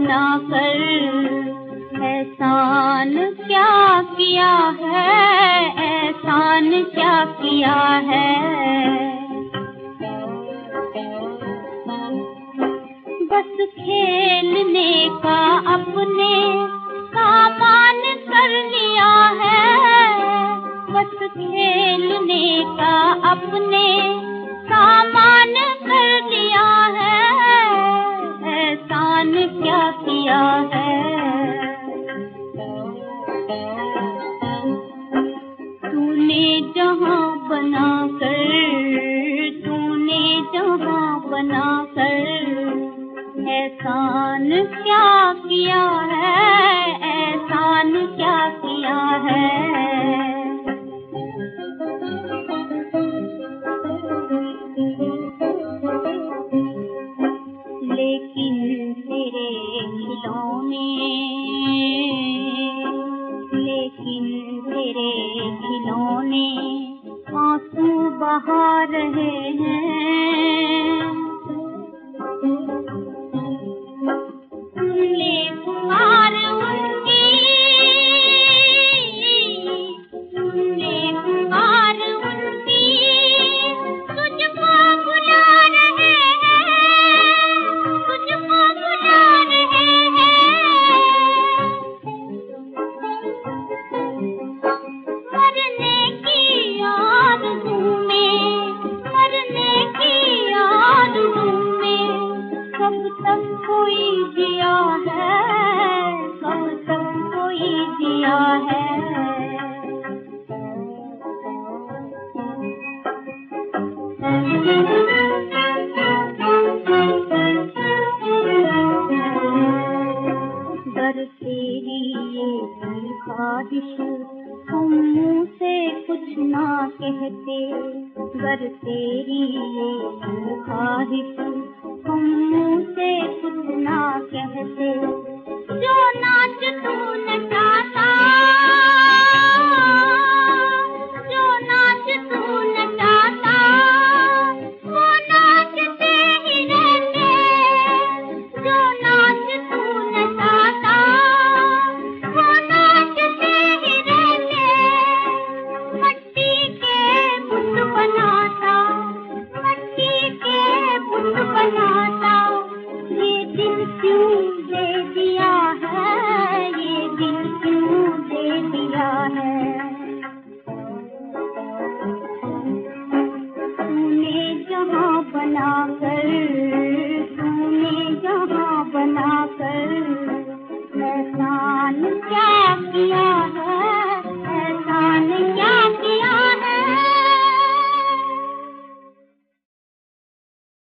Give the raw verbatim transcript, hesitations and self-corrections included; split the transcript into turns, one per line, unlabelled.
बनाकर एहसान क्या किया है, एहसान क्या किया है। बस खेलने का अपने सामान कर लिया है, बस खेलने का अपने सामान कर लिया है, एहसान क्या किया है। तूने जहां बनाकर, तूने जहां बनाकर एहसान क्या किया है, एहसान क्या किया है। लेकिन तेरे खिलौने, लेकिन तेरे खिलौने आंसू बहा रहे हैं। ले पुकार उनकी, ले पुकार उनकी, तुझको बुला रहे हैं, तुझको बुला रहे हैं। मरने की आरज़ू में, मरने की आरज़ू में कब तक कोई जिया है, कब तक कोई जिया है। गर तेरी ये ख्वाहिश हम मुँह से कुछ ना कहते, गर तेरी ये ख्वाहिश हम मुँह से कुछ ना कहते। जो नाच तू नचाता, जो नाच तू नचाता, वो नाचते ही रहते। जो नाच तू नचाता, वो नाचते ही रहते। मट्टी के बुत बनाता, मट्टी के बुत बनाता। ये दिल क्यों दे दिया है, ये दिल क्यों दे दिया है। तूने जहां बनाकर, तूने जहां बनाकर